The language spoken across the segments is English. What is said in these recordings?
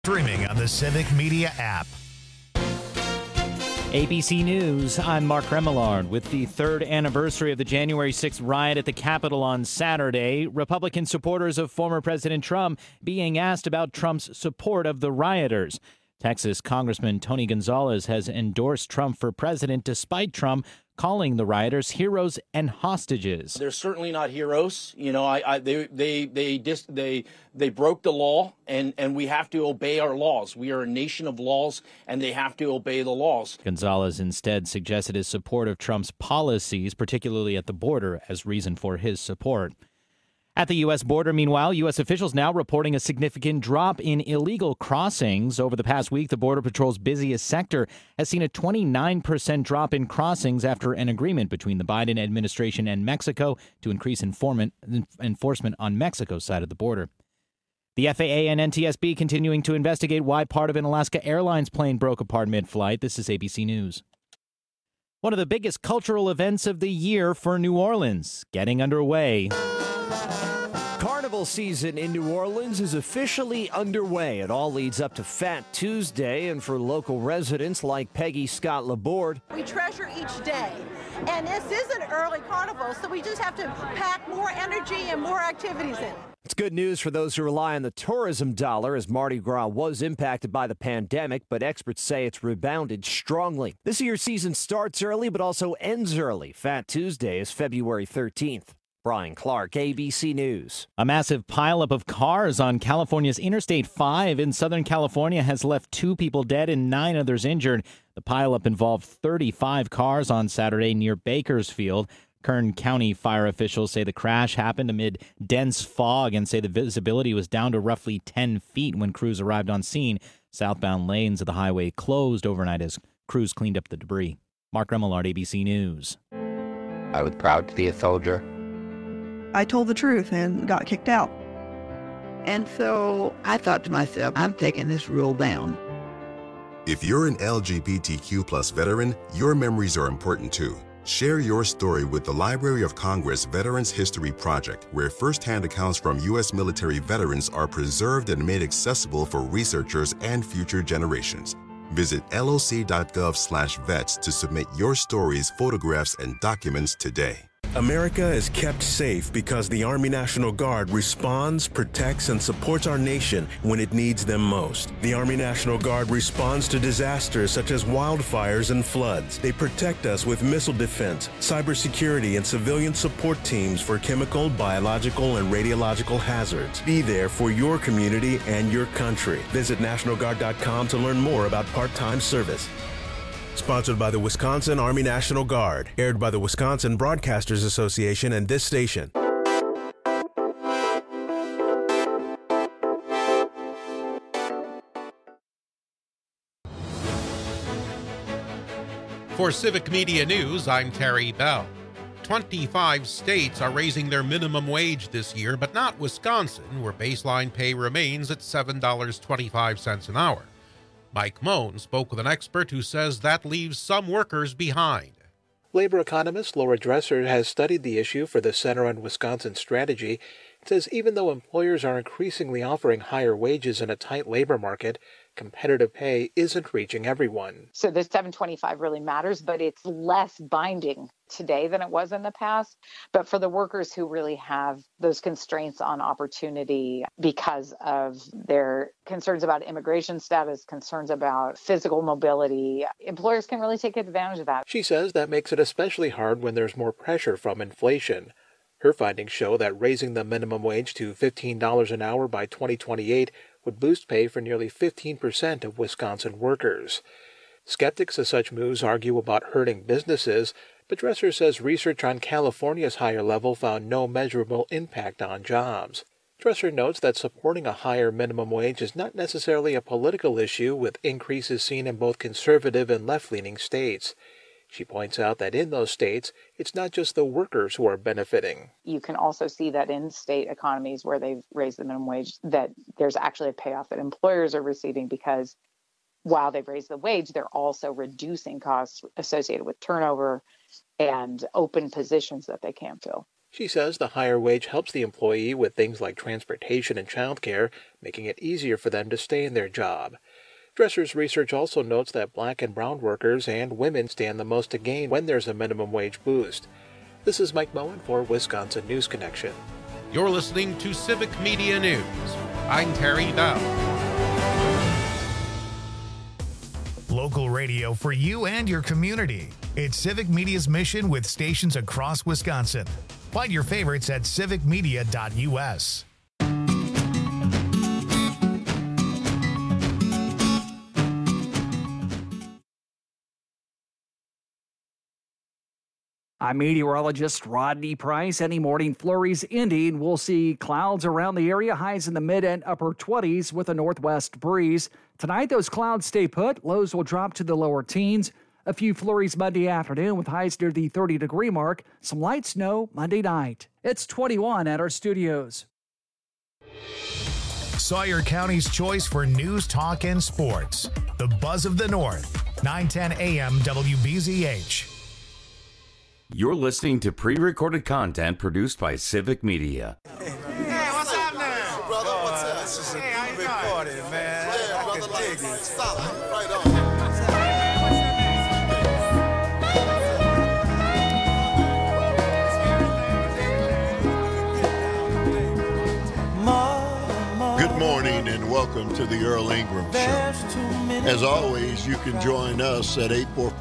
Streaming on the Civic Media app. ABC News, I'm Mark Remillard. With the third anniversary of the January 6th riot at the Capitol on Saturday, Republican supporters of former President Trump being asked about Trump's support of the rioters. Texas Congressman Tony Gonzalez has endorsed Trump for president despite Trump calling the rioters heroes and hostages. They're certainly not heroes. You know, they broke the law, and we have to obey our laws. We are a nation of laws, and they have to obey the laws. Gonzalez instead suggested his support of Trump's policies, particularly at the border, as reason for his support. At the U.S. border, meanwhile, U.S. officials now reporting a significant drop in illegal crossings. Over the past week, the Border Patrol's busiest sector has seen a 29% drop in crossings after an agreement between the Biden administration and Mexico to increase enforcement on Mexico's side of the border. The FAA and NTSB continuing to investigate why part of an Alaska Airlines plane broke apart mid-flight. This is ABC News. One of the biggest cultural events of the year for New Orleans getting underway. Carnival season in New Orleans is officially underway. It all leads up to Fat Tuesday, and for local residents like Peggy Scott Laborde, we treasure each day. And this is an early carnival, so we just have to pack more energy and more activities in. It's good news for those who rely on the tourism dollar, as Mardi Gras was impacted by the pandemic, but experts say it's rebounded strongly. This year's season starts early, but also ends early. Fat Tuesday is February 13th. Brian Clark, ABC News. A massive pileup of cars on California's Interstate 5 in Southern California has left 2 people dead and 9 others injured. The pileup involved 35 cars on Saturday near Bakersfield. Kern County fire officials say the crash happened amid dense fog and say the visibility was down to roughly 10 feet when crews arrived on scene. Southbound lanes of the highway closed overnight as crews cleaned up the debris. Mark Remillard, ABC News. I was proud to be a soldier. I told the truth and got kicked out. And so I thought to myself, I'm taking this rule down. If you're an LGBTQ plus veteran, your memories are important too. Share your story with the Library of Congress Veterans History Project, where firsthand accounts from U.S. military veterans are preserved and made accessible for researchers and future generations. Visit loc.gov/vets to submit your stories, photographs, and documents today. America is kept safe because the Army National Guard responds, protects, and supports our nation when it needs them most. The Army National Guard responds to disasters such as wildfires and floods. They protect us with missile defense, cybersecurity, and civilian support teams for chemical, biological, and radiological hazards. Be there for your community and your country. Visit NationalGuard.com to learn more about part-time service. Sponsored by the Wisconsin Army National Guard. Aired by the Wisconsin Broadcasters Association and this station. For Civic Media News, I'm Terry Bell. 25 states are raising their minimum wage this year, but not Wisconsin, where baseline pay remains at $7.25 an hour. Mike Moen spoke with an expert who says that leaves some workers behind. Labor economist Laura Dresser has studied the issue for the Center on Wisconsin Strategy. It says even though employers are increasingly offering higher wages in a tight labor market, competitive pay isn't reaching everyone. So the 725 really matters, but it's less binding today than it was in the past. But for the workers who really have those constraints on opportunity because of their concerns about immigration status, concerns about physical mobility, employers can really take advantage of that. She says that makes it especially hard when there's more pressure from inflation. Her findings show that raising the minimum wage to $15 an hour by 2028 would boost pay for nearly 15% of Wisconsin workers. Skeptics of such moves argue about hurting businesses, but Dresser says research on California's higher level found no measurable impact on jobs. Dresser notes that supporting a higher minimum wage is not necessarily a political issue, with increases seen in both conservative and left-leaning states. She points out that in those states, it's not just the workers who are benefiting. You can also see that in state economies where they've raised the minimum wage, that there's actually a payoff that employers are receiving, because while they've raised the wage, they're also reducing costs associated with turnover and open positions that they can't fill. She says the higher wage helps the employee with things like transportation and childcare, making it easier for them to stay in their job. Dresser's research also notes that black and brown workers and women stand the most to gain when there's a minimum wage boost. This is Mike Moen for Wisconsin News Connection. You're listening to Civic Media News. I'm Terry Bell. Local radio for you and your community. It's Civic Media's mission with stations across Wisconsin. Find your favorites at civicmedia.us. I'm meteorologist Rodney Price. Any morning flurries ending. We'll see clouds around the area, highs in the mid and upper 20s with a northwest breeze. Tonight, those clouds stay put. Lows will drop to the lower teens. A few flurries Monday afternoon with highs near the 30-degree mark. Some light snow Monday night. It's 21 at our studios. Sawyer County's choice for news, talk, and sports. The Buzz of the North. 910 AM WBZH. You're listening to pre-recorded content produced by Civic Media. Hey, what's happening? Brother, what's up? This is a big party, man. Yeah, brother, I can dig it. Solid. Right on. Good morning and welcome to the Earl Ingram Show. As always, you can join us at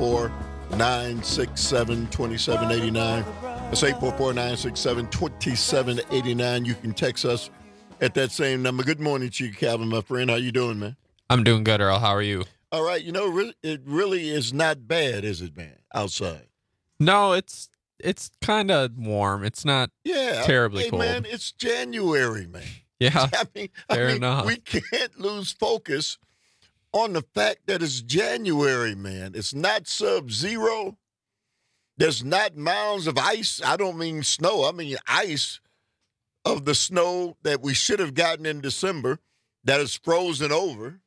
844-967-2789. That's 844-967-2789. You can text us at that same number. Good morning to you, Calvin, my friend. How you doing, man? I'm doing good, Earl. How are you? All right. You know, it really is not bad, is it, man, outside? No, it's kind of warm. It's not terribly cold. Man, it's January, man. Yeah, I mean, enough. We can't lose focus on the fact that it's January, man. It's not sub-zero. There's not mounds of ice. I don't mean snow. I mean ice of the snow that we should have gotten in December that is frozen over,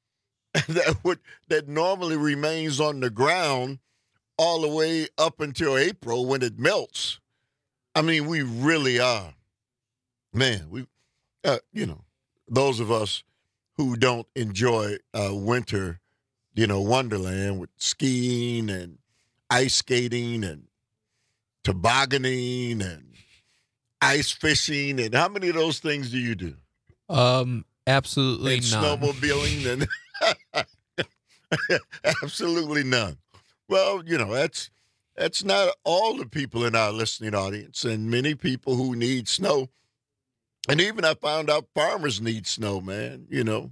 that normally remains on the ground all the way up until April when it melts. I mean, we really are. Man, those of us who don't enjoy winter, wonderland with skiing and ice skating and tobogganing and ice fishing. And how many of those things do you do? Absolutely and none. Snowmobiling and absolutely none. Well, that's not all the people in our listening audience, and many people who need snow. And even I found out farmers need snow, man.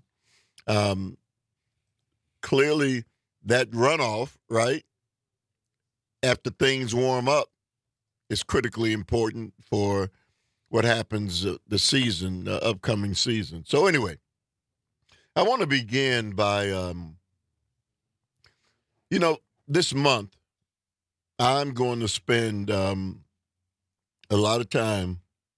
Clearly that runoff, right, after things warm up is critically important for what happens the upcoming season. So anyway, I want to begin by, this month I'm going to spend a lot of time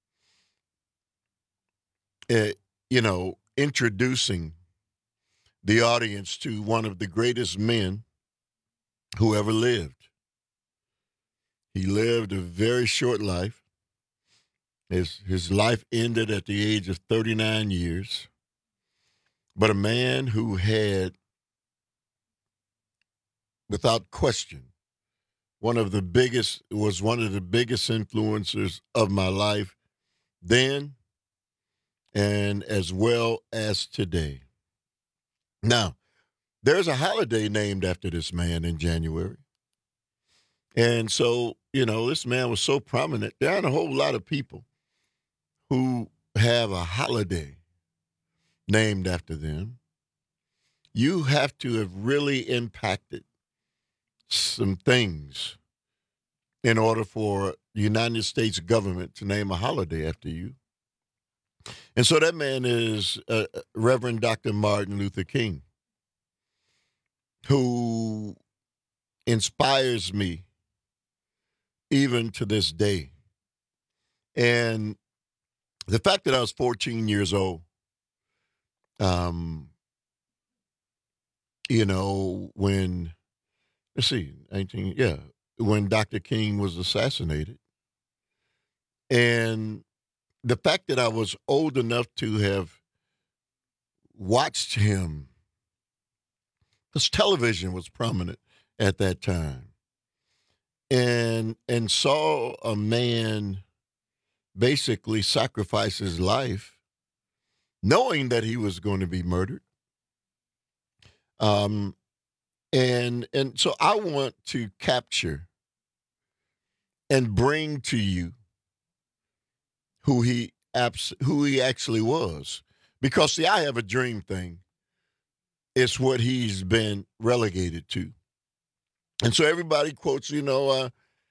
introducing the audience to one of the greatest men who ever lived. He lived a very short life. His life ended at the age of 39 years. But a man who had, without question, was one of the biggest influencers of my life then and as well as today. Now, there's a holiday named after this man in January. And so, this man was so prominent. There aren't a whole lot of people who have a holiday named after them. You have to have really impacted some things in order for the United States government to name a holiday after you. And so that man is Reverend Dr. Martin Luther King, who inspires me even to this day. And the fact that I was 14 years old, when, when Dr. King was assassinated, And the fact that I was old enough to have watched him, because television was prominent at that time, and saw a man basically sacrifice his life, knowing that he was going to be murdered. And so I want to capture and bring to you who he actually was. Because, see, I have a dream thing. It's what he's been relegated to. And so everybody quotes, we want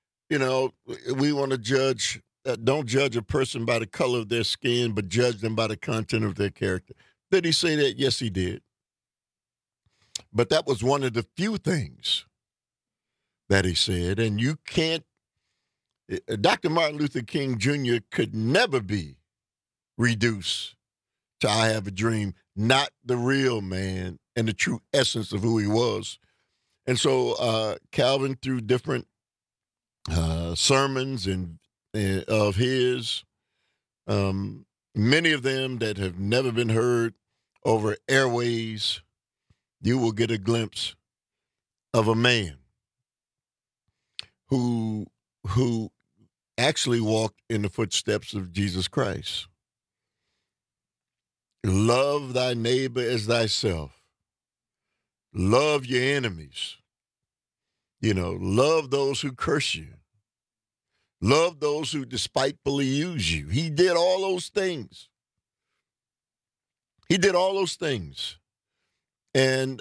to judge, don't judge a person by the color of their skin, but judge them by the content of their character. Did he say that? Yes, he did. But that was one of the few things that he said. And you can't, Dr. Martin Luther King Jr. could never be reduced to I have a dream, not the real man and the true essence of who he was. And so Calvin, through different sermons and of his, many of them that have never been heard over airways, you will get a glimpse of a man who actually walked in the footsteps of Jesus Christ. Love thy neighbor as thyself. Love your enemies. Love those who curse you. Love those who despitefully use you. He did all those things. He did all those things. And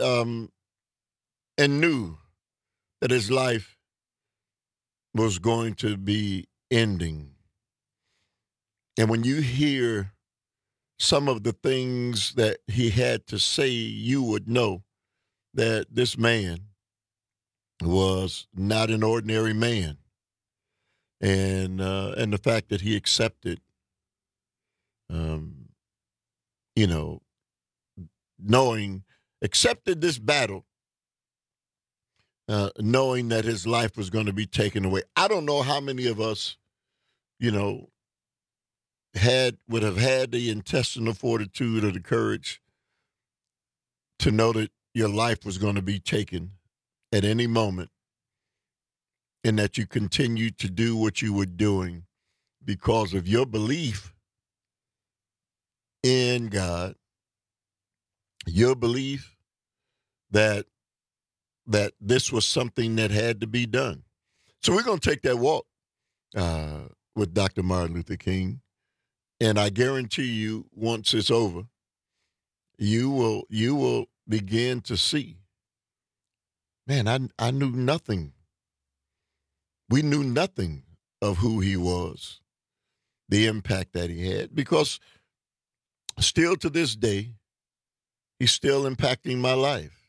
knew that his life was going to be ending. And when you hear some of the things that he had to say, you would know that this man was not an ordinary man. And the fact that he accepted, accepted this battle, knowing that his life was going to be taken away. I don't know how many of us, would have had the intestinal fortitude or the courage to know that your life was going to be taken at any moment, and that you continued to do what you were doing because of your belief in God, your belief that this was something that had to be done. So we're going to take that walk with Dr. Martin Luther King, and I guarantee you, once it's over, you will begin to see, man, I knew nothing. We knew nothing of who he was, the impact that he had, because still to this day, he's still impacting my life,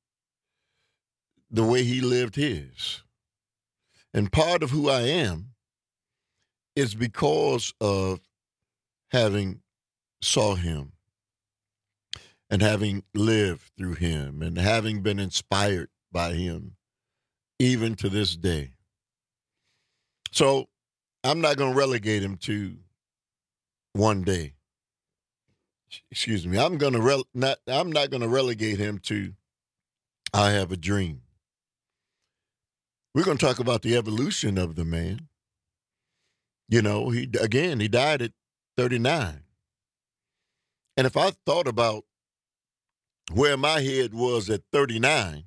the way he lived his. And part of who I am is because of having saw him and having lived through him and having been inspired by him, even to this day. So I'm not going to relegate him to one day. Excuse me. I'm not going to relegate him to I have a dream. We're going to talk about the evolution of the man. He died at 39. And if I thought about where my head was at 39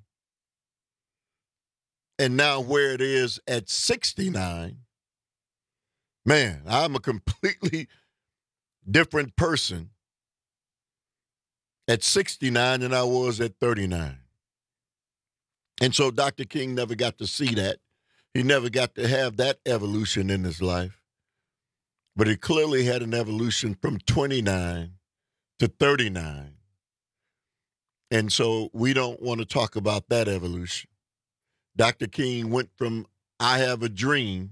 and now where it is at 69, man, I'm a completely different person at 69 than I was at 39. And so Dr. King never got to see that. He never got to have that evolution in his life. But he clearly had an evolution from 29 to 39. And so we don't want to talk about that evolution. Dr. King went from I have a dream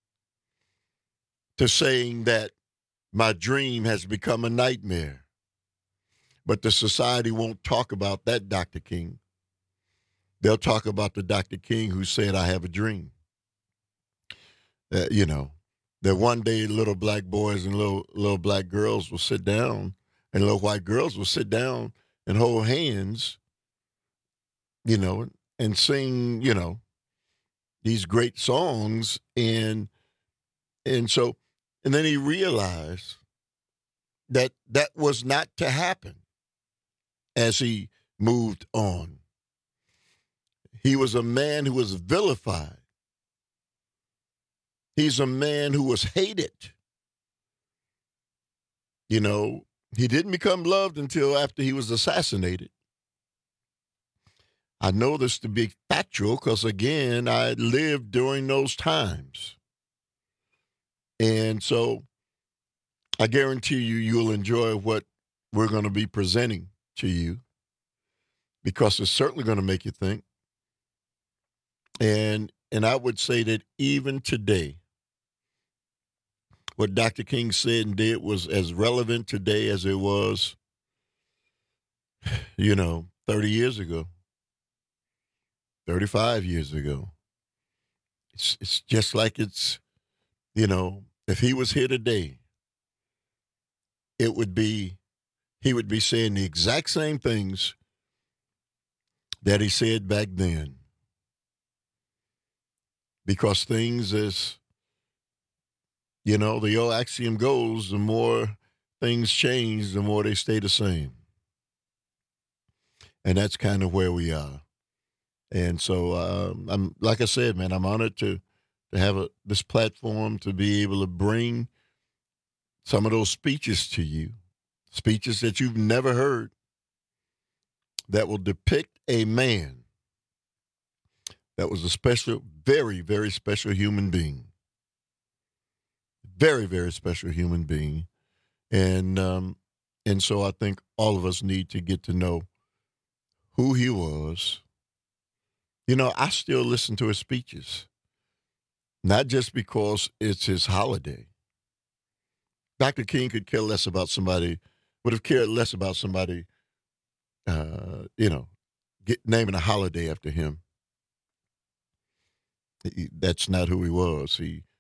to saying that my dream has become a nightmare. But the society won't talk about that Dr. King. They'll talk about the Dr. King who said, I have a dream. that one day little black boys and little black girls will sit down, and little white girls will sit down and hold hands, you know, and sing, you know, these great songs. And then he realized that was not to happen as he moved on. He was a man who was vilified. He's a man who was hated. You know, he didn't become loved until after he was assassinated. I know this to be factual because, again, I lived during those times. And so I guarantee you'll enjoy what we're going to be presenting to you, because it's certainly going to make you think. And I would say that even today, what Dr. King said and did was as relevant today as it was, 30 years ago, 35 years ago. It's just like it's, if he was here today, he would be saying the exact same things that he said back then. Because things is, the old axiom goes, the more things change, the more they stay the same. And that's kind of where we are. And so, I'm like I said, man, I'm honored to have this platform to be able to bring some of those speeches to you, speeches that you've never heard, that will depict a man that was a special, very, very special human being. Very, very special human being. And so I think all of us need to get to know who he was. I still listen to his speeches, not just because it's his holiday. Dr. King could care less about somebody, would have cared less about somebody, naming a holiday after him. That's not who he was.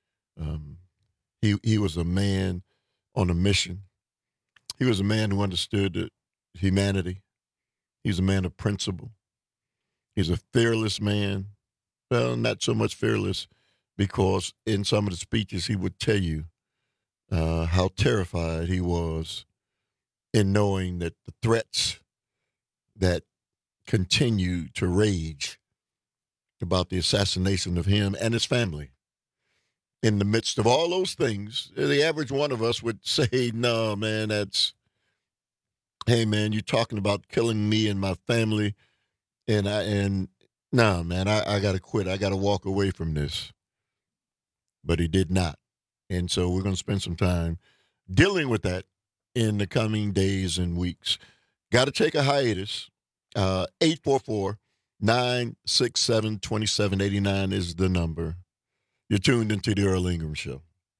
He was a man on a mission. He was a man who understood humanity. He was a man of principle. He's a fearless man. Well, not so much fearless, because in some of the speeches he would tell you how terrified he was in knowing that the threats that continue to rage about the assassination of him and his family. In the midst of all those things, the average one of us would say, no, man, hey, man, you're talking about killing me and my family. No, man, I got to quit. I got to walk away from this. But he did not. And so we're going to spend some time dealing with that in the coming days and weeks. Got to take a hiatus. 844-967-2789 is the number. You're tuned into the Earl Ingram Show.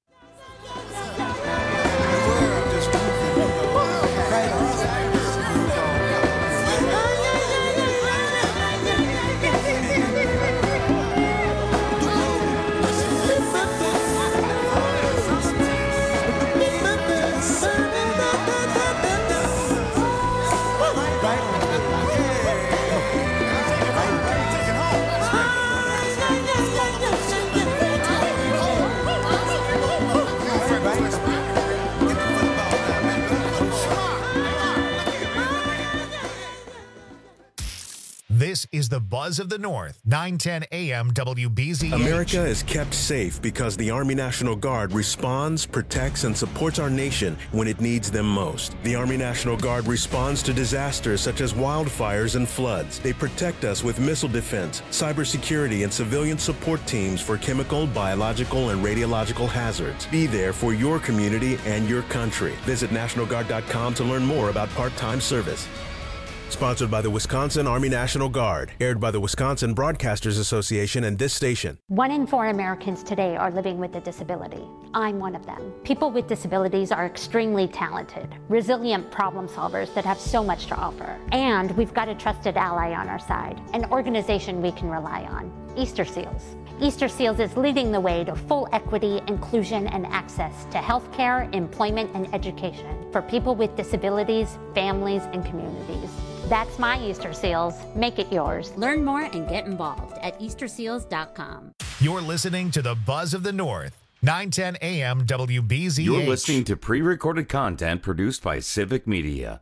This is the Buzz of the North, 910 AM WBZH. America is kept safe because the Army National Guard responds, protects, and supports our nation when it needs them most. The Army National Guard responds to disasters such as wildfires and floods. They protect us with missile defense, cybersecurity, and civilian support teams for chemical, biological, and radiological hazards. Be there for your community and your country. Visit NationalGuard.com to learn more about part-time service. Sponsored by the Wisconsin Army National Guard. Aired by the Wisconsin Broadcasters Association and this station. 1 in 4 Americans today are living with a disability. I'm one of them. People with disabilities are extremely talented, resilient problem solvers that have so much to offer. And we've got a trusted ally on our side, an organization we can rely on. Easter Seals. Easter Seals is leading the way to full equity, inclusion, and access to healthcare, employment, and education for people with disabilities, families, and communities. That's my Easter Seals. Make it yours. Learn more and get involved at EasterSeals.com. You're listening to the Buzz of the North, 910 AM WBZH. You're listening to pre-recorded content produced by Civic Media.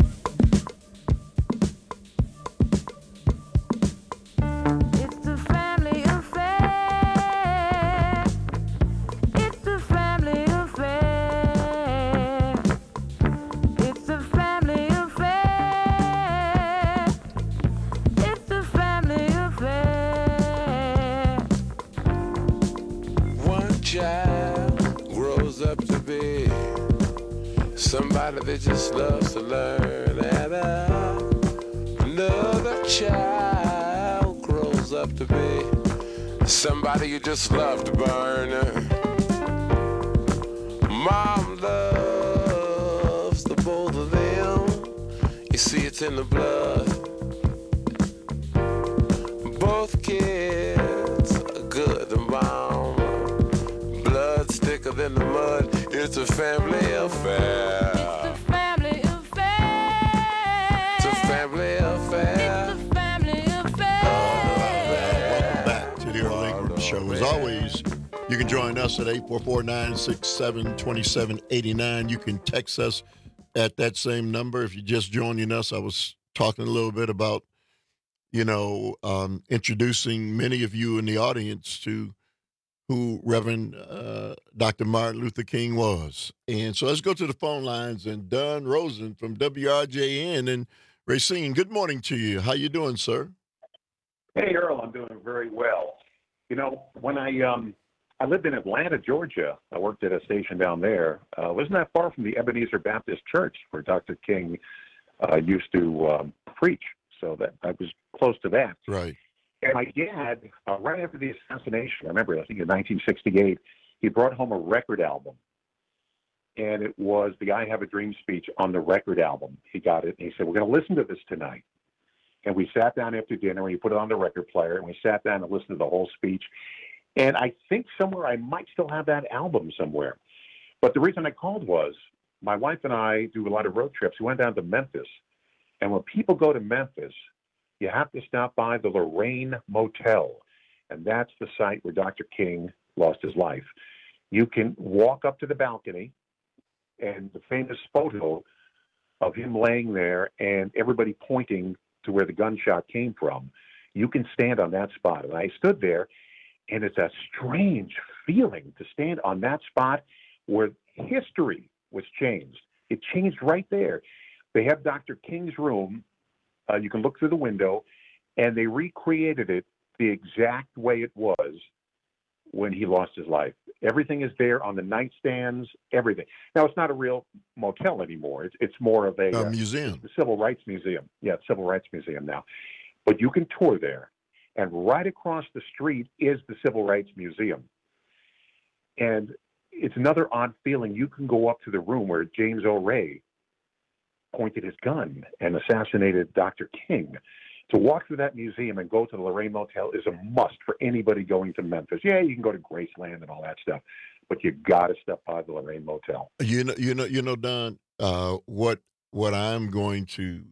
Somebody that just loves to learn, and another child grows up to be somebody you just love to burn. Mom loves the both of them. You see, it's in the blood. Both kids are good to mom. Blood's thicker than the mud. It's a family affair. It's a family affair. It's a family affair. It's a family affair. Welcome back to the Earl Ingram Show. As always, you can join us at 844-967-2789. You can text us at that same number. If you're just joining us, I was talking a little bit about, introducing many of you in the audience to who Reverend Dr. Martin Luther King was. And so let's go to the phone lines. And Don Rosen from WRJN in Racine. Good morning to you. How you doing, sir? Hey, Earl, I'm doing very well. When I lived in Atlanta, Georgia, I worked at a station down there. Wasn't that far from the Ebenezer Baptist Church where Dr. King used to preach. So that I was close to that. Right. And my dad, right after the assassination, I remember, I think in 1968, he brought home a record album. And it was the I Have a Dream speech on the record album. He got it, and he said, we're going to listen to this tonight. And we sat down after dinner, and he put it on the record player, and we sat down and listened to the whole speech. And I think somewhere I might still have that album somewhere. But the reason I called was my wife and I do a lot of road trips. We went down to Memphis. And when people go to Memphis, you have to stop by the Lorraine Motel, and that's the site where Dr. King lost his life. You can walk up to the balcony, and the famous photo of him laying there and everybody pointing to where the gunshot came from, you can stand on that spot. And I stood there, and it's a strange feeling to stand on that spot where history was changed. It changed right there. They have Dr. King's room. You can look through the window, and they recreated it the exact way it was when he lost his life. Everything is there on the nightstands, everything. Now, it's not a real motel anymore. It's more of a museum. The Civil Rights Museum. Yeah, Civil Rights Museum now. But you can tour there. And right across the street is the Civil Rights Museum. And it's another odd feeling. You can go up to the room where James O'Reilly pointed his gun and assassinated Dr. King. To walk through that museum and go to the Lorraine Motel is a must for anybody going to Memphis. Yeah, you can go to Graceland and all that stuff, but you got to step by the Lorraine Motel. Don, what I'm going to,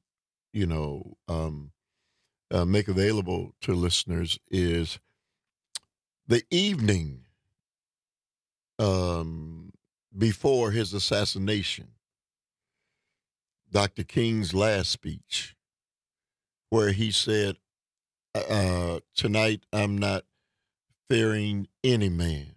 make available to listeners is the evening before his assassination. Dr. King's last speech, where he said, tonight I'm not fearing any man.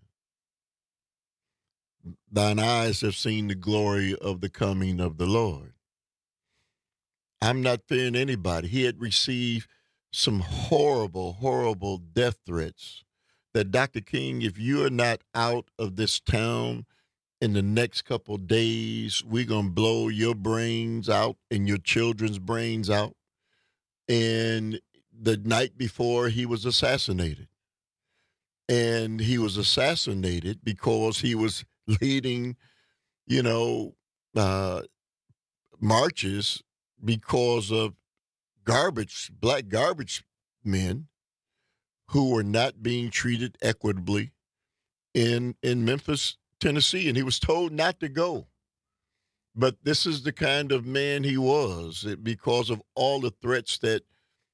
Thine eyes have seen the glory of the coming of the Lord. I'm not fearing anybody. He had received some horrible, horrible death threats that, Dr. King, if you are not out of this town in the next couple of days, we're going to blow your brains out and your children's brains out. And the night before, he was assassinated. And he was assassinated because he was leading, marches because of black garbage men who were not being treated equitably in Memphis, Tennessee, and he was told not to go. But this is the kind of man he was because of all the threats that,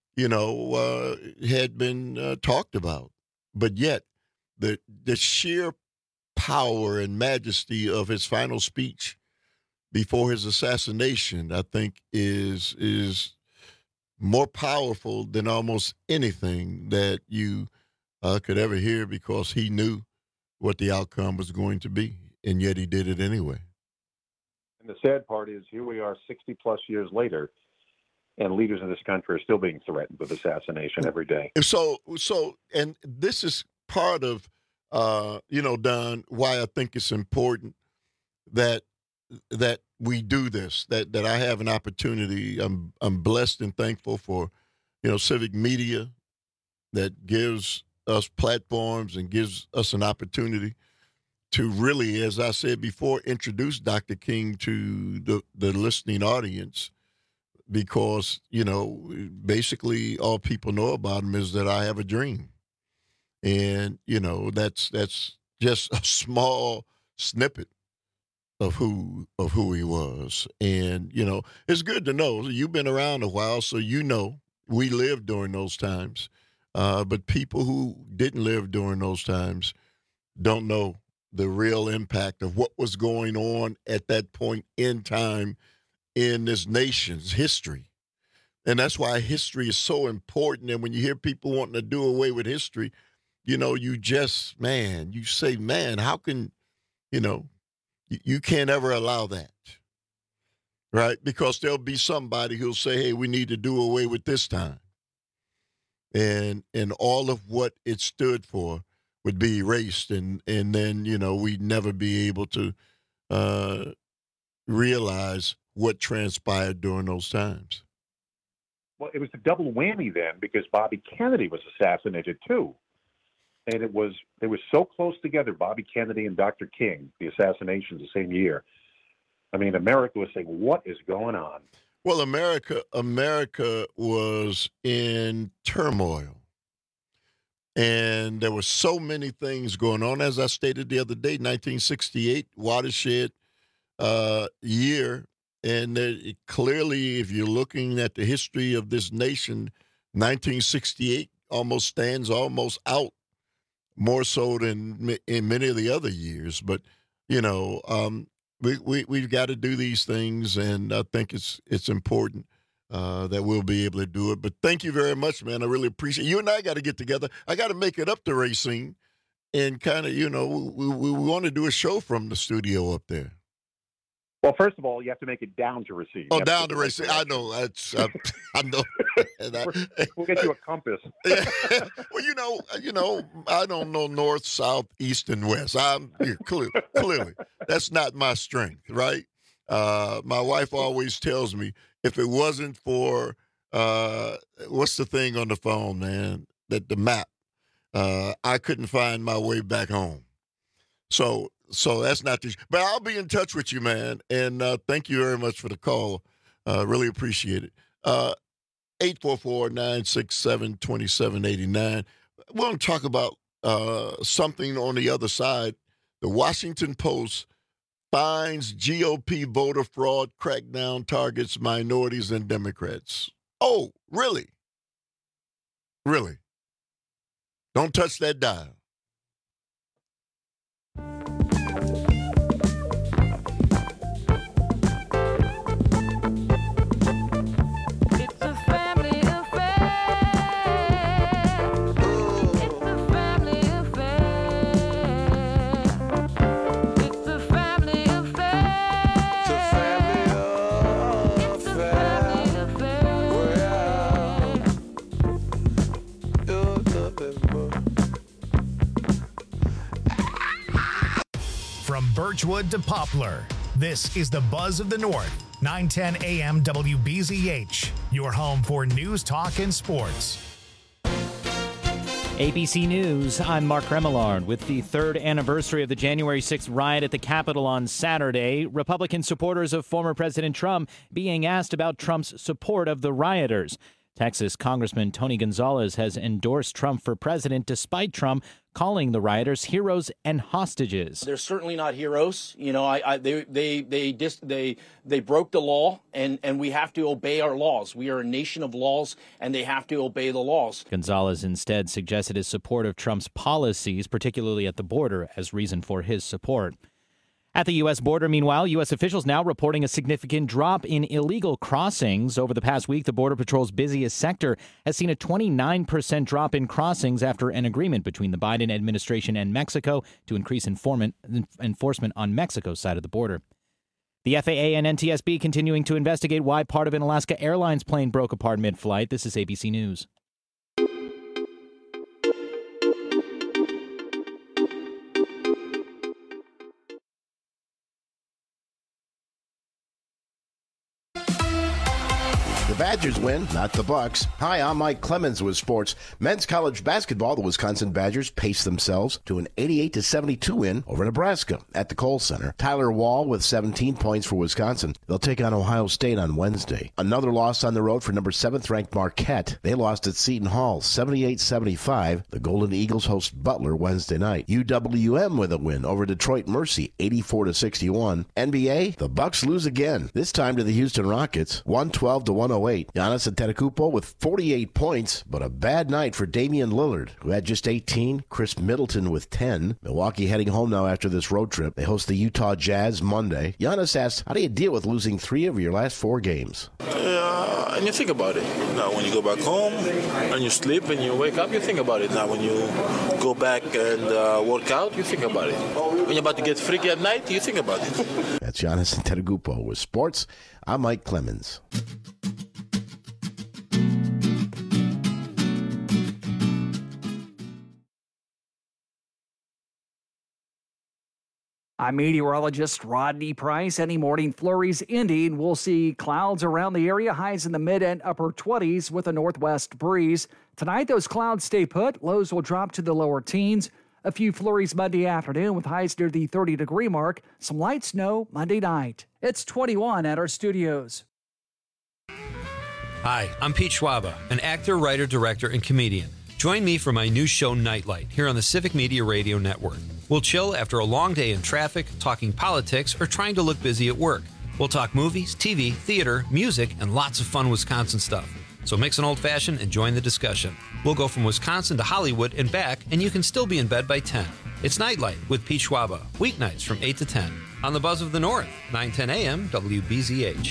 had been talked about. But yet, the sheer power and majesty of his final speech before his assassination, I think, is more powerful than almost anything that you could ever hear, because he knew what the outcome was going to be, and yet he did it anyway. And the sad part is, here we are 60-plus years later, and leaders in this country are still being threatened with assassination every day. So, and this is part of, Don, why I think it's important that we do this, that I have an opportunity. I'm blessed and thankful for, civic media that gives us platforms and gives us an opportunity to really, as I said before, introduce Dr. King to the listening audience, because, basically all people know about him is that I have a dream. And, that's just a small snippet of who he was. And, it's good to know. You've been around a while, so we lived during those times. But people who didn't live during those times don't know the real impact of what was going on at that point in time in this nation's history. And that's why history is so important. And when you hear people wanting to do away with history, you say, how can, you can't ever allow that, right? Because there'll be somebody who'll say, hey, we need to do away with this time. And all of what it stood for would be erased. And then, we'd never be able to realize what transpired during those times. Well, it was a double whammy then, because Bobby Kennedy was assassinated too. And they were so close together, Bobby Kennedy and Dr. King, the assassinations the same year. I mean, America was saying, what is going on? Well, America was in turmoil. And there were so many things going on. As I stated the other day, 1968, watershed year. And clearly, if you're looking at the history of this nation, 1968 stands out more so than in many of the other years. But, we've got to do these things, and I think it's important that we'll be able to do it. But thank you very much, man. I really appreciate it. You and I got to get together. I got to make it up to Racine, and kind of, we want to do a show from the studio up there. Well, first of all, you have to make it down to Racine. Oh, down to Racine. I know. I know. We'll get you a compass. Well, I don't know north, south, east, and west. Clearly, that's not my strength, right? My wife always tells me, if it wasn't for what's the thing on the phone, man, the map, I couldn't find my way back home. So that's not the, but I'll be in touch with you, man. And thank you very much for the call. Really appreciate it. 844-967-2789. We're going to talk about something on the other side. The Washington Post finds GOP voter fraud crackdown targets minorities and Democrats. Oh, really? Really? Don't touch that dial. From Birchwood to Poplar, this is the Buzz of the North, 910 AM WBZH, your home for news, talk, and sports. ABC News, I'm Mark Remillard. With the third anniversary of the January 6th riot at the Capitol on Saturday, Republican supporters of former President Trump being asked about Trump's support of the rioters. Texas Congressman Tony Gonzalez has endorsed Trump for president despite Trump calling the rioters heroes and hostages. They're certainly not heroes. You know, they broke the law, and we have to obey our laws. We are a nation of laws, and they have to obey the laws. Gonzalez instead suggested his support of Trump's policies, particularly at the border, as reason for his support. At the U.S. border, meanwhile, U.S. officials now reporting a significant drop in illegal crossings. Over the past week, the Border Patrol's busiest sector has seen a 29% drop in crossings after an agreement between the Biden administration and Mexico to increase enforcement on Mexico's side of the border. The FAA and NTSB continuing to investigate why part of an Alaska Airlines plane broke apart mid-flight. This is ABC News. The Badgers win, not the Bucks. Hi, I'm Mike Clemens with sports. Men's college basketball, the Wisconsin Badgers paced themselves to an 88-72 win over Nebraska at the Kohl Center. Tyler Wall with 17 points for Wisconsin. They'll take on Ohio State on Wednesday. Another loss on the road for number 7th ranked Marquette. They lost at Seton Hall 78-75. The Golden Eagles host Butler Wednesday night. UWM with a win over Detroit Mercy 84-61. NBA, the Bucks lose again, this time to the Houston Rockets 112-108. Giannis Antetokounmpo with 48 points, but a bad night for Damian Lillard, who had just 18. Chris Middleton with 10. Milwaukee heading home now after this road trip. They host the Utah Jazz Monday. Giannis asks, how do you deal with losing 3 of your last 4 games? And you think about it. Now, when you go back home and you sleep and you wake up, you think about it. Now, when you go back and work out, you think about it. When you're about to get freaky at night, you think about it. That's Giannis Antetokounmpo with sports. I'm Mike Clemens. I'm meteorologist Rodney Price. Any morning flurries ending. We'll see clouds around the area, highs in the mid and upper 20s with a northwest breeze. Tonight, those clouds stay put. Lows will drop to the lower teens. A few flurries Monday afternoon with highs near the 30-degree mark. Some light snow Monday night. It's 21 at our studios. Hi, I'm Pete Schwaba, an actor, writer, director, and comedian. Join me for my new show, Nightlight, here on the Civic Media Radio Network. We'll chill after a long day in traffic, talking politics, or trying to look busy at work. We'll talk movies, TV, theater, music, and lots of fun Wisconsin stuff. So mix an old-fashioned and join the discussion. We'll go from Wisconsin to Hollywood and back, and you can still be in bed by 10. It's Nightlight with Pete Schwaba, weeknights from 8 to 10. On the Buzz of the North, 9:10 a.m. WBZH.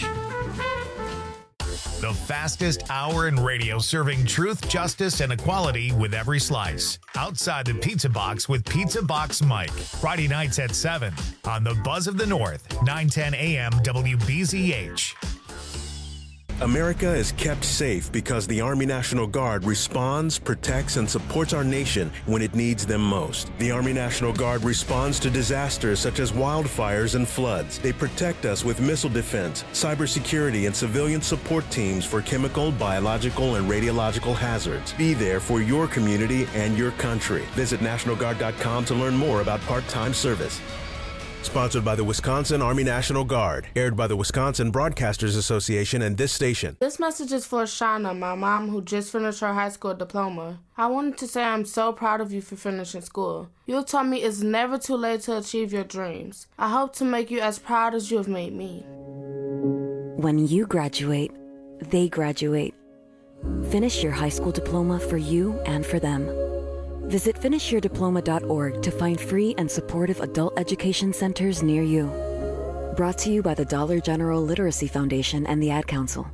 The fastest hour in radio, serving truth, justice, and equality with every slice. Outside the Pizza Box with Pizza Box Mike. Friday nights at 7 on the Buzz of the North, 9:10 a.m. WBZH. America is kept safe because the Army National Guard responds, protects, and supports our nation when it needs them most. The Army National Guard responds to disasters such as wildfires and floods. They protect us with missile defense, cybersecurity, and civilian support teams for chemical, biological, and radiological hazards. Be there for your community and your country. Visit NationalGuard.com to learn more about part-time service. Sponsored by the Wisconsin Army National Guard. Aired by the Wisconsin Broadcasters Association and this station. This message is for Shauna, my mom, who just finished her high school diploma. I wanted to say I'm so proud of you for finishing school. You taught me it's never too late to achieve your dreams. I hope to make you as proud as you have made me. When you graduate, they graduate. Finish your high school diploma for you and for them. Visit finishyourdiploma.org to find free and supportive adult education centers near you. Brought to you by the Dollar General Literacy Foundation and the Ad Council.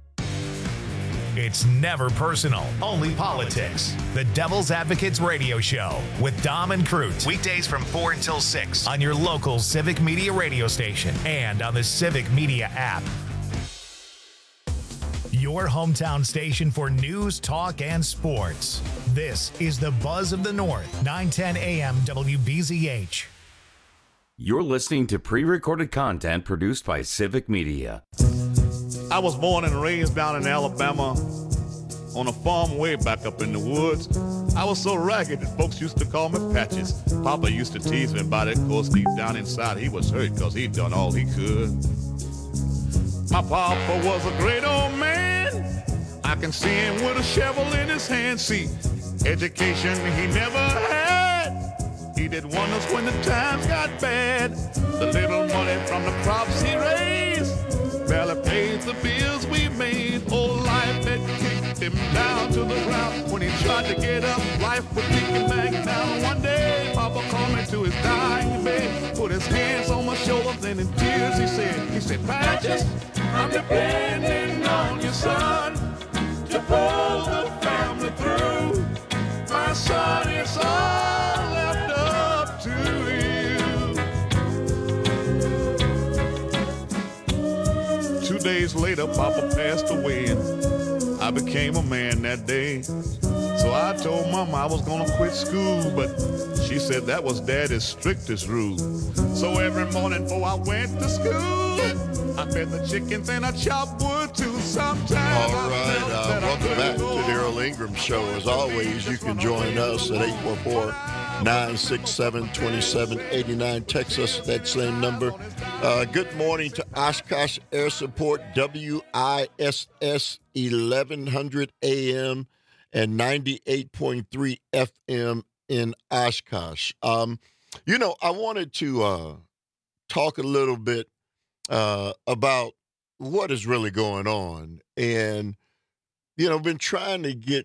It's never personal, only politics. The Devil's Advocates Radio Show with Dom and Cruz. Weekdays from 4 until 6 on your local Civic Media radio station and on the Civic Media app. Your hometown station for news, talk, and sports. This is the Buzz of the North, 9:10 a.m. WBZH. You're listening to pre-recorded content produced by Civic Media. I was born and raised down in Alabama on a farm way back up in the woods. I was so ragged that folks used to call me Patches. Papa used to tease me about it. Of course, deep down inside, he was hurt because he'd done all he could. My papa was a great old man. I can see him with a shovel in his hand. See, education he never had. He did wonders when the times got bad. The little money from the crops he raised barely paid the bills we made. Oh, life had kicked him down to the ground. When he tried to get up, life would kick him back down. One day, Papa called me to his dying bed, put his hands on my shoulders, and in tears he said, Patches, I'm depending on your son to pull the family through. My son, it's all left up to you. 2 days later, Papa passed away, and I became a man that day. So I told Mama I was gonna quit school, but she said that was Daddy's strictest rule. So every morning before I went to school, I fed the chickens and I chopped wood too. Sometimes all right, welcome back to the Earl Ingram Show. As always, you can join us at 844-967-2789. Text us at that same number. Good morning to Oshkosh Air Support, WISS 1100 AM and 98.3 FM in Oshkosh. I wanted to talk a little bit about what is really going on. And, been trying to get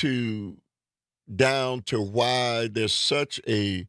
down to why there's such a,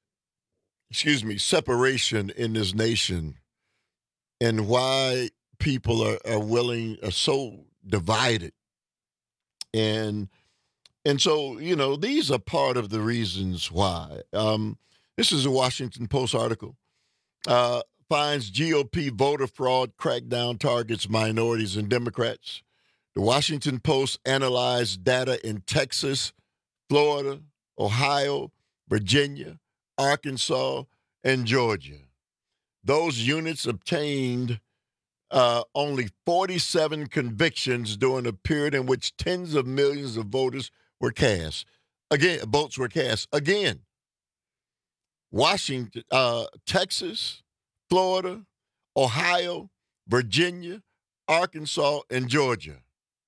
separation in this nation and why people are so divided. And so, these are part of the reasons why. This is a Washington Post article. Finds GOP voter fraud crackdown targets minorities and Democrats. The Washington Post analyzed data in Texas, Florida, Ohio, Virginia, Arkansas, and Georgia. Those units obtained only 47 convictions during a period in which tens of millions of votes were cast. Again, Washington, Texas, Florida, Ohio, Virginia, Arkansas, and Georgia.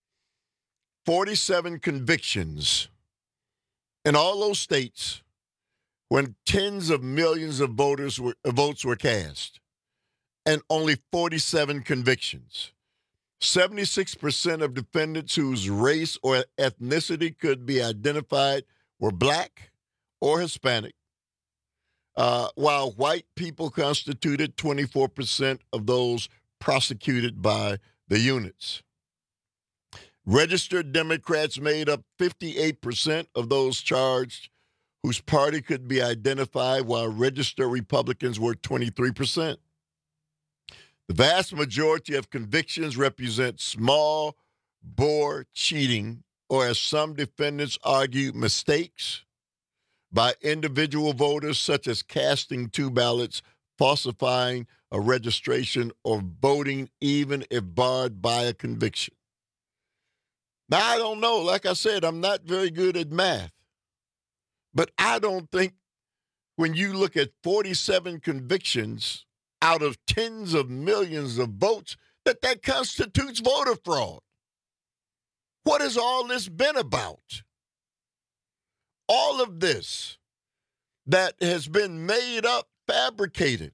47 convictions in all those states when tens of millions of votes were cast, and only 47 convictions. 76% of defendants whose race or ethnicity could be identified were black or Hispanic, while white people constituted 24% of those prosecuted by the units. Registered Democrats made up 58% of those charged whose party could be identified, while registered Republicans were 23%. The vast majority of convictions represent small bore cheating, or as some defendants argue, mistakes by individual voters, such as casting two ballots, falsifying a registration, or voting even if barred by a conviction. Now, I don't know. Like I said, I'm not very good at math. But I don't think when you look at 47 convictions out of tens of millions of votes, that constitutes voter fraud. What has all this been about? All of this that has been made up, fabricated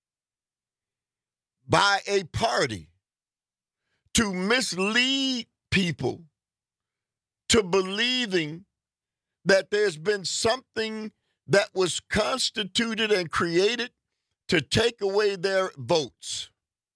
by a party to mislead people to believing that there's been something that was constituted and created to take away their votes.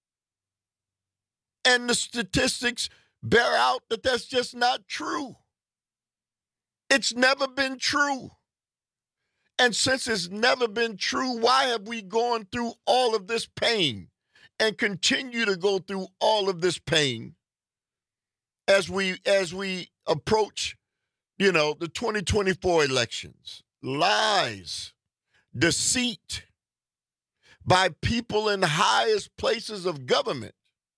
And the statistics bear out that that's just not true. It's never been true. And since it's never been true, why have we gone through all of this pain and continue to go through all of this pain as we approach, the 2024 elections? Lies, deceit by people in the highest places of government.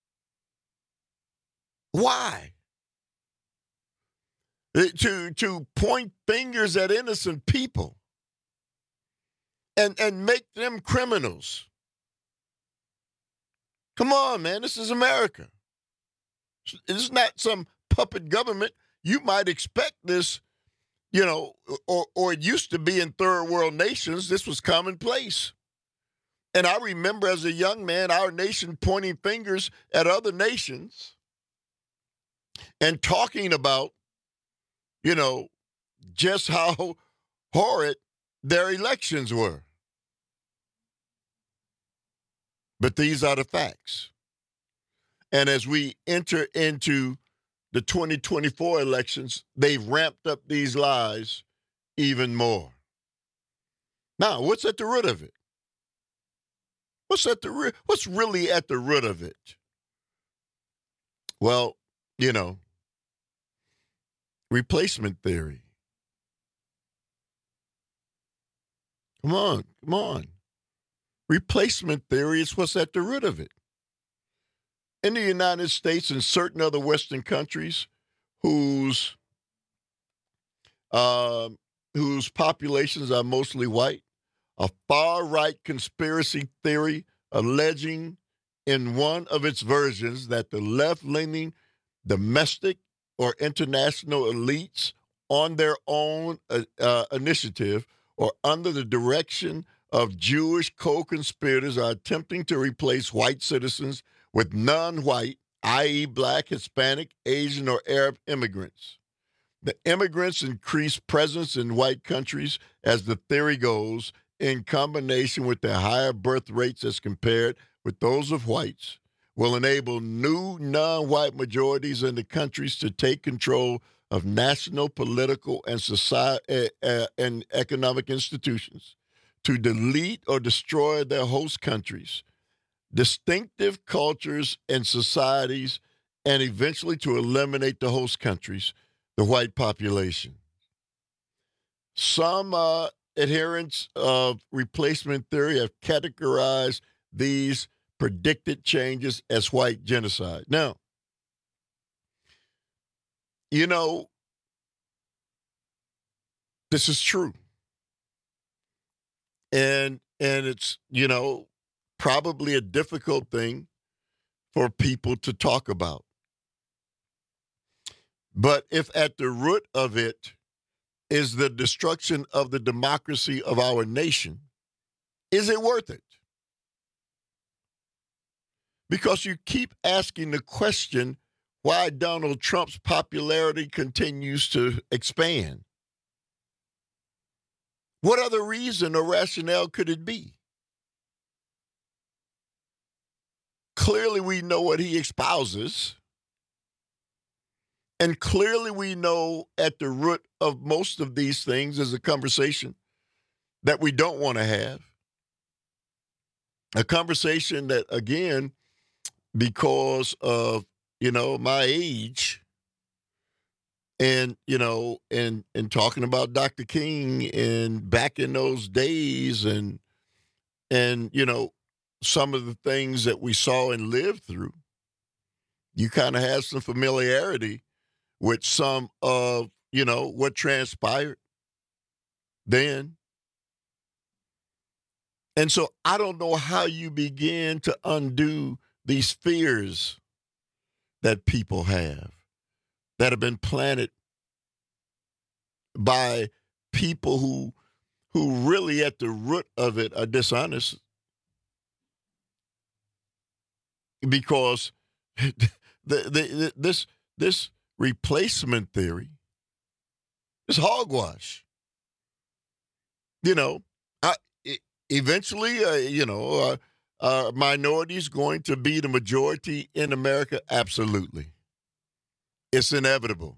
Why? To point fingers at innocent people and make them criminals. Come on, man. This is America. This is not some puppet government, you might expect this, or it used to be in third world nations. This was commonplace. And I remember as a young man, our nation pointing fingers at other nations and talking about, just how horrid their elections were. But these are the facts. And as we enter into the 2024 elections, they've ramped up these lies even more. Now, what's at the root of it? What's really at the root of it? Well, replacement theory. Come on. Replacement theory is what's at the root of it. In the United States and certain other Western countries whose populations are mostly white, a far-right conspiracy theory alleging in one of its versions that the left-leaning domestic or international elites on their own initiative or under the direction of Jewish co-conspirators are attempting to replace white citizens with non-white, i.e. Black, Hispanic, Asian, or Arab immigrants. The immigrants' increased presence in white countries, as the theory goes, in combination with their higher birth rates as compared with those of whites, will enable new non-white majorities in the countries to take control of national, political, and society and economic institutions, to delete or destroy their host countries, distinctive cultures and societies, and eventually to eliminate the host countries, the white population. Some adherents of replacement theory have categorized these predicted changes as white genocide. Now, this is true. And it's, probably a difficult thing for people to talk about. But if at the root of it is the destruction of the democracy of our nation, is it worth it? Because you keep asking the question why Donald Trump's popularity continues to expand. What other reason or rationale could it be? Clearly, we know what he espouses. And clearly, we know at the root of most of these things is a conversation that we don't want to have. A conversation that, again, because of, my age and, and talking about Dr. King and back in those days and some of the things that we saw and lived through, you kind of have some familiarity with some of, what transpired then. And so I don't know how you begin to undo these fears that people have that have been planted by people who really at the root of it are dishonest. Because this replacement theory is hogwash. Eventually, are minorities going to be the majority in America? Absolutely. It's inevitable.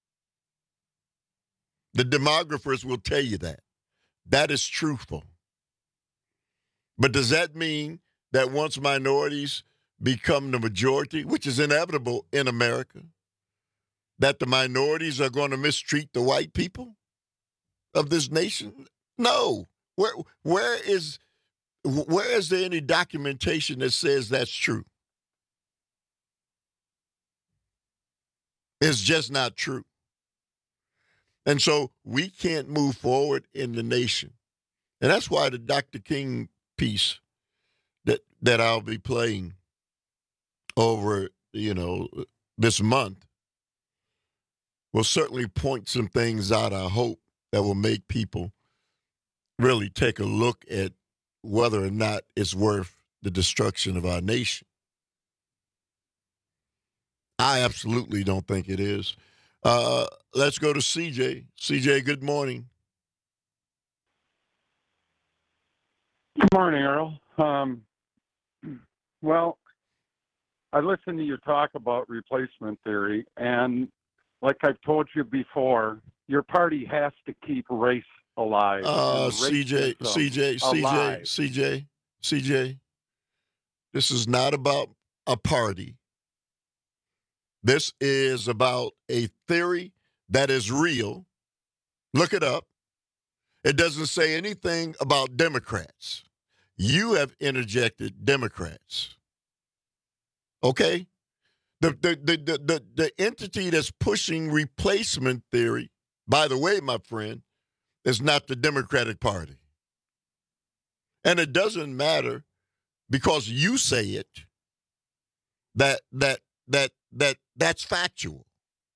The demographers will tell you that. That is truthful. But does that mean that once minorities become the majority, which is inevitable in America, that the minorities are going to mistreat the white people of this nation? No. Where is there any documentation that says that's true? It's just not true. And so we can't move forward in the nation. And that's why the Dr. King piece that I'll be playing over, this month will certainly point some things out, I hope, that will make people really take a look at whether or not it's worth the destruction of our nation. I absolutely don't think it is. Let's go to CJ. CJ, good morning. Good morning, Earl. Well, I listened to you talk about replacement theory, and like I've told you before, your party has to keep race alive. CJ, this is not about a party. This is about a theory that is real. Look it up. It doesn't say anything about Democrats. You have interjected Democrats. Okay? The entity that's pushing replacement theory, by the way, my friend, is not the Democratic Party. And it doesn't matter because you say it that's factual.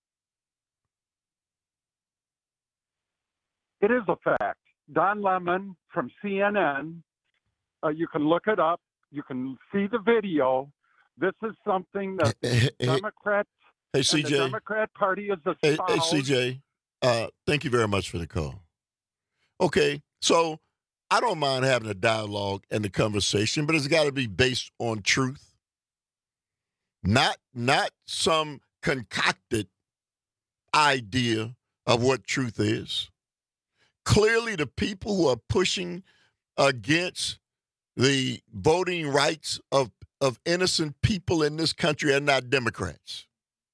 It is a fact. Don Lemon from CNN, you can look it up. You can see the video. This is something that the Democrats and the Democrat Party is espoused. Hey, CJ, thank you very much for the call. Okay, so I don't mind having a dialogue and the conversation, but it's got to be based on truth. Not some concocted idea of what truth is. Clearly, the people who are pushing against the voting rights of innocent people in this country are not Democrats.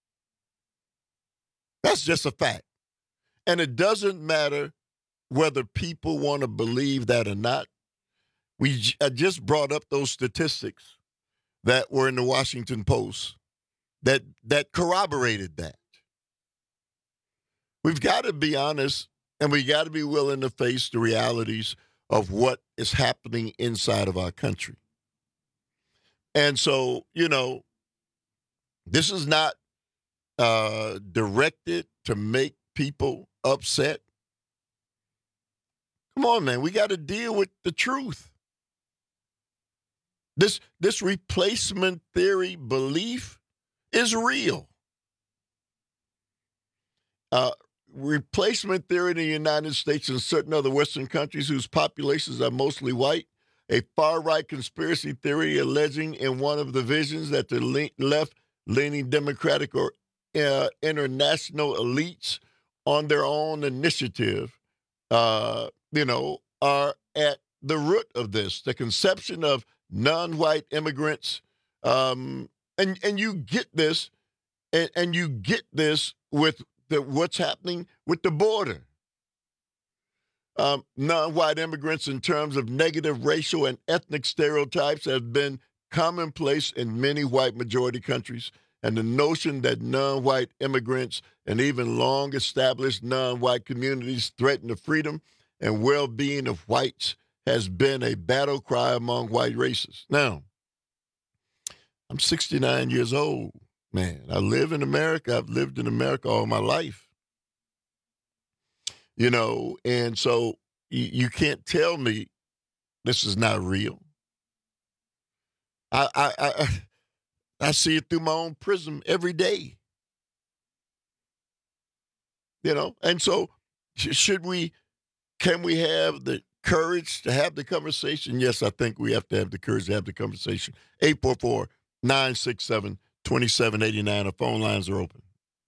That's just a fact. And it doesn't matter whether people want to believe that or not. I just brought up those statistics that were in the Washington Post that corroborated that. We've got to be honest, and we got to be willing to face the realities of what is happening inside of our country. And so, this is not directed to make people upset. Come on, man. We got to deal with the truth. This replacement theory belief is real. Replacement theory in the United States and certain other Western countries whose populations are mostly white, a far-right conspiracy theory alleging in one of the visions that the left-leaning Democratic or international elites on their own initiative, are at the root of this. The conception of non-white immigrants, and you get this, and you get this with what's happening with the border. Non-white immigrants in terms of negative racial and ethnic stereotypes have been commonplace in many white majority countries, and the notion that non-white immigrants and even long-established non-white communities threaten the freedom and well-being of whites has been a battle cry among white races. Now, I'm 69 years old, man. I live in America. I've lived in America all my life. And so you can't tell me this is not real. I see it through my own prism every day. And so can we have the courage to have the conversation? Yes, I think we have to have the courage to have the conversation. 844-967-2789. The phone lines are open.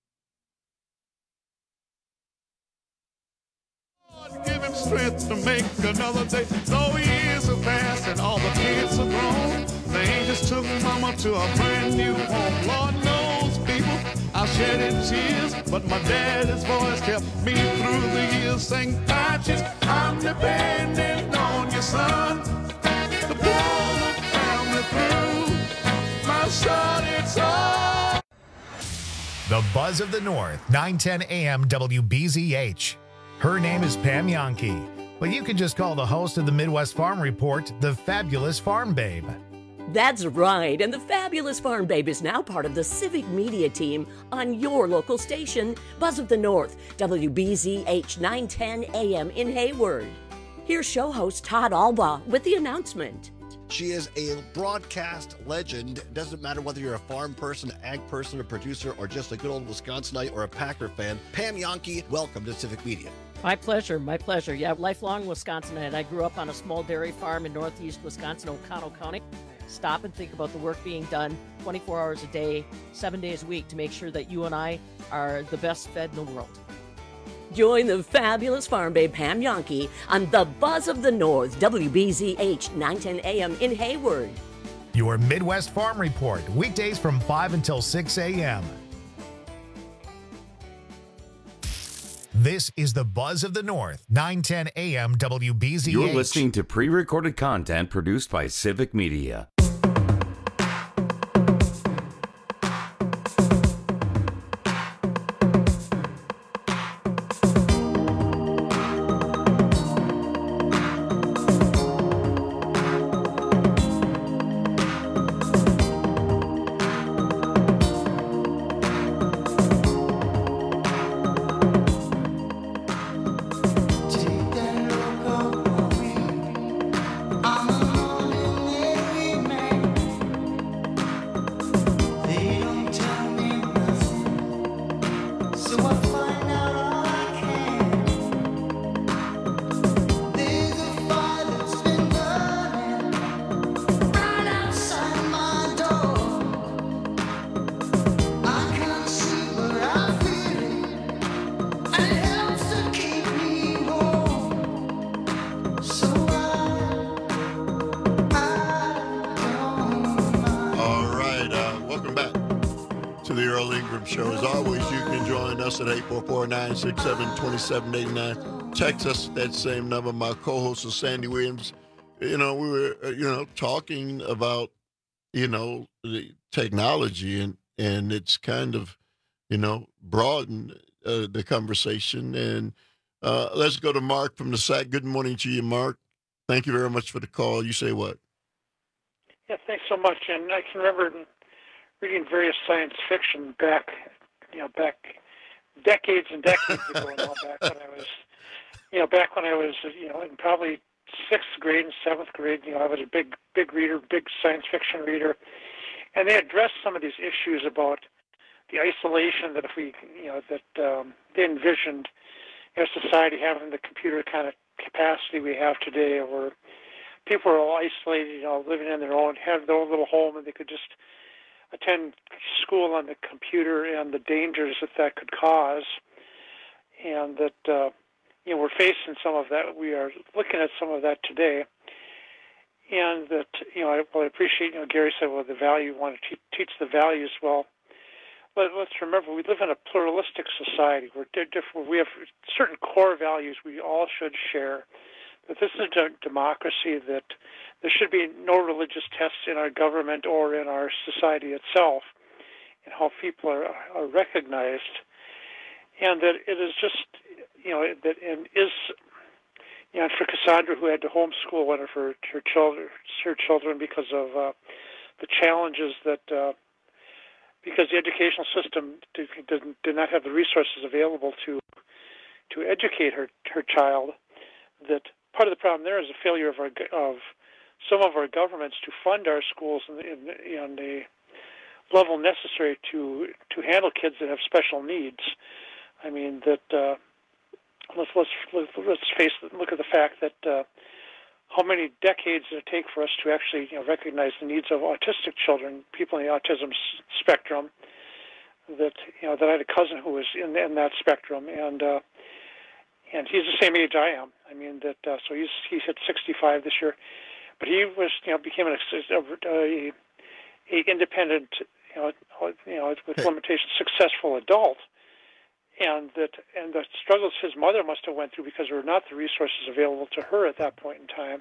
Give him strength to make another day. Though years have passed and all the kids are grown, the angels took mama to a brand new home. Lord knows, people, I shedded tears, but my daddy's voice kept me through the years. Saying, Patches, I'm depending on your son to pull the family through. My son, it's all. The Buzz of the North, 910 AM WBZH. Her name is Pam Yankee, but you can just call the host of the Midwest Farm Report the Fabulous Farm Babe. That's right, and the fabulous Farm Babe is now part of the Civic Media team on your local station, Buzz of the North, WBZH 910 AM in Hayward. Here's show host Todd Alba with the announcement. She is a broadcast legend. It doesn't matter whether you're a farm person, ag person, a producer, or just a good old Wisconsinite or a Packer fan. Pam Jahnke, welcome to Civic Media. My pleasure, my pleasure. Yeah, lifelong Wisconsinite. I grew up on a small dairy farm in northeast Wisconsin, Oconto County. Stop and think about the work being done 24 hours a day, 7 days a week to make sure that you and I are the best fed in the world. Join the fabulous Farm Babe Pam Jahnke on the Buzz of the North, WBZH 910 AM in Hayward. Your Midwest Farm Report, weekdays from 5 until 6 a.m. This is the Buzz of the North, 910 a.m. WBZH. You're listening to pre-recorded content produced by Civic Media. At 844-967-2789. Text us that same number. My co-host is Sandy Williams. We were, talking about, the technology and it's kind of, broadened the conversation. And let's go to Mark from the SAC. Good morning to you, Mark. Thank you very much for the call. You say what? Yeah, thanks so much. And I can remember reading various science fiction back decades and decades ago, and all back when I was, in probably 6th grade and 7th grade, I was a big reader, big science fiction reader, and they addressed some of these issues about the isolation that they envisioned society having the computer kind of capacity we have today, where people are all isolated, living in their own, have their own little home, and they could just attend school on the computer and the dangers that could cause, and that we're facing some of that. We are looking at some of that today, and that I appreciate Gary said, well, the value, you want to teach the values. Well, let's remember we live in a pluralistic society. We're different. We have certain core values we all should share. That this is a democracy, that there should be no religious tests in our government or in our society itself, and how people are recognized, and that it is just, and for Cassandra, who had to homeschool one of her children because of the challenges that, because the educational system did not have the resources available to educate her child, that part of the problem there is a failure of some of our governments to fund our schools in the level necessary to handle kids that have special needs. I mean that let's look at the fact that how many decades did it take for us to actually recognize the needs of autistic children, people in the autism spectrum. That that I had a cousin who was in that spectrum, and he's the same age I am. I mean that so he's hit 65 this year, but he was became a independent with limitations successful adult, and the struggles his mother must have went through because there were not the resources available to her at that point in time.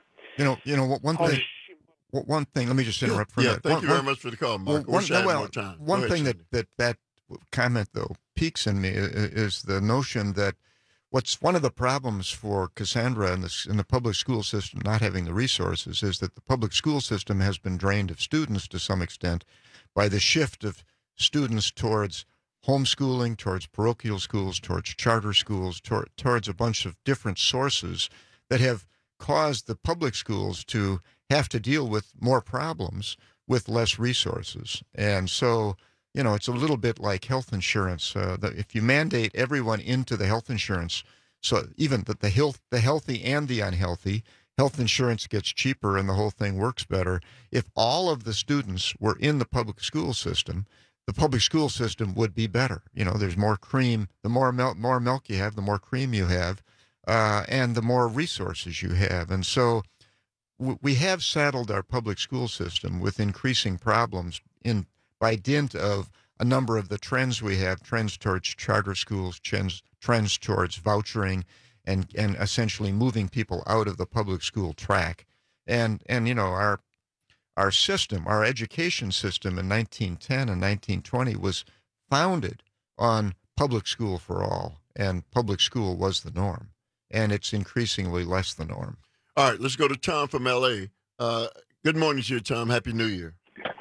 One thing. Let me just interrupt for a minute. Thank you very much for the call, Mark. More time. One thing that comment though piques in me is the notion that what's one of the problems for Cassandra in the public school system not having the resources is that the public school system has been drained of students to some extent by the shift of students towards homeschooling, towards parochial schools, towards charter schools, towards a bunch of different sources that have caused the public schools to have to deal with more problems with less resources. And so, it's a little bit like health insurance. If you mandate everyone into the health insurance, so even the healthy and the unhealthy, health insurance gets cheaper and the whole thing works better. If all of the students were in the public school system, the public school system would be better. There's more cream. The more milk you have, the more cream you have, and the more resources you have. And so we have saddled our public school system with increasing problems by dint of a number of the trends we have, trends towards charter schools, trends towards vouchering, and essentially moving people out of the public school track. And our system, our education system in 1910 and 1920 was founded on public school for all, and public school was the norm. And it's increasingly less the norm. All right, let's go to Tom from L.A. Good morning to you, Tom. Happy New Year.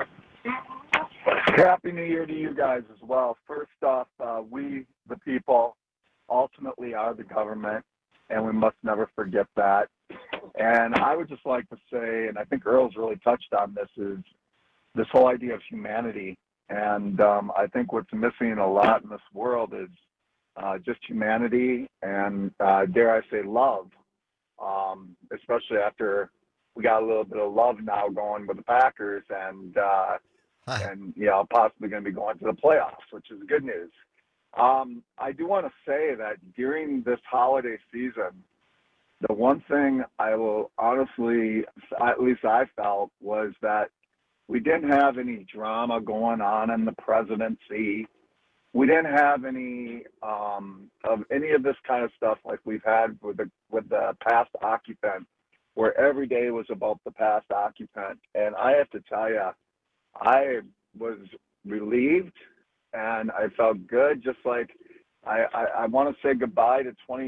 Happy New Year to you guys as well. First off, we, the people, ultimately are the government, and we must never forget that. And I would just like to say, and I think Earl's really touched on this, is this whole idea of humanity. And I think what's missing a lot in this world is just humanity and, dare I say, love, especially after we got a little bit of love now going with the Packers and possibly going to be going to the playoffs, which is good news. I do want to say that during this holiday season, the one thing I will honestly, at least I felt, was that we didn't have any drama going on in the presidency. We didn't have any of any of this kind of stuff like we've had with the past occupant, where every day was about the past occupant. And I have to tell you, I was relieved and I felt good. Just like I want to say goodbye to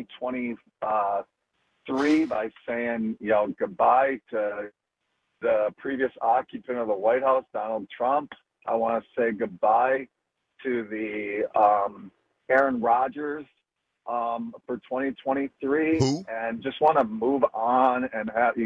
2023 by saying, goodbye to the previous occupant of the White House, Donald Trump. I want to say goodbye to the Aaron Rodgers for 2023. Who? And just want to move on and have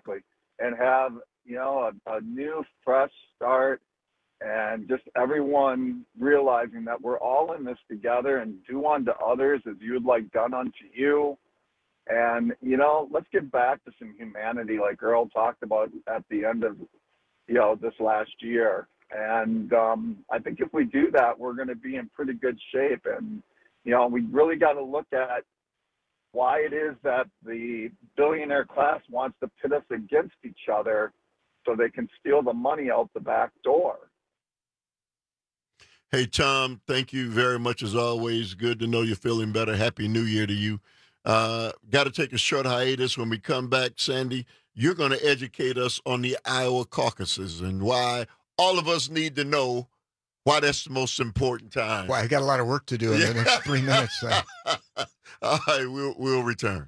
a new fresh start, and just everyone realizing that we're all in this together, and do unto others as you would like done unto you. And, let's get back to some humanity like Earl talked about at the end of, this last year. And I think if we do that, we're going to be in pretty good shape. And, we really got to look at why it is that the billionaire class wants to pit us against each other so they can steal the money out the back door. Hey, Tom, thank you very much as always. Good to know you're feeling better. Happy New Year to you. Got to take a short hiatus. When we come back, Sandy, you're going to educate us on the Iowa caucuses and why all of us need to know why that's the most important time. Well, I got a lot of work to do in the next 3 minutes. All right, we'll return.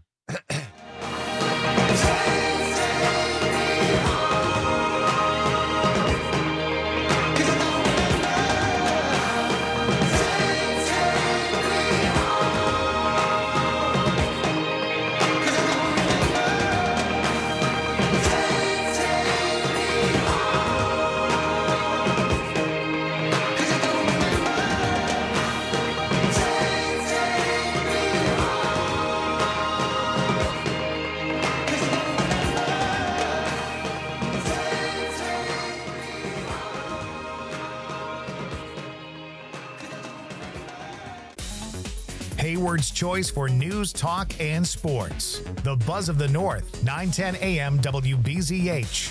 Hayward's choice for news, talk, and sports. The Buzz of the North, 910 AM WBZH.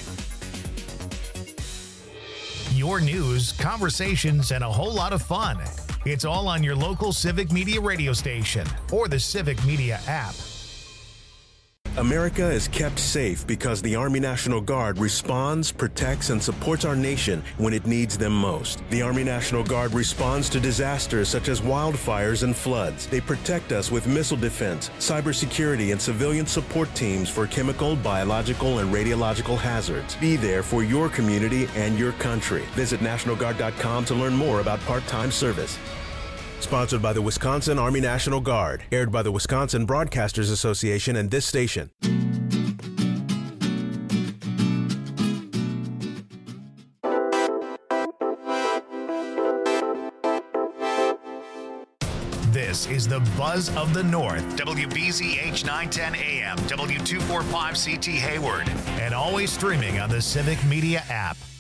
Your news, conversations, and a whole lot of fun. It's all on your local Civic Media radio station or the Civic Media app. America is kept safe because the Army National Guard responds, protects, and supports our nation when it needs them most. The Army National Guard responds to disasters such as wildfires and floods. They protect us with missile defense, cybersecurity, and civilian support teams for chemical, biological, and radiological hazards. Be there for your community and your country. Visit NationalGuard.com to learn more about part-time service. Sponsored by the Wisconsin Army National Guard. Aired by the Wisconsin Broadcasters Association and this station. This is the Buzz of the North. WBZH 910 AM, W245CT Hayward, and always streaming on the Civic Media app.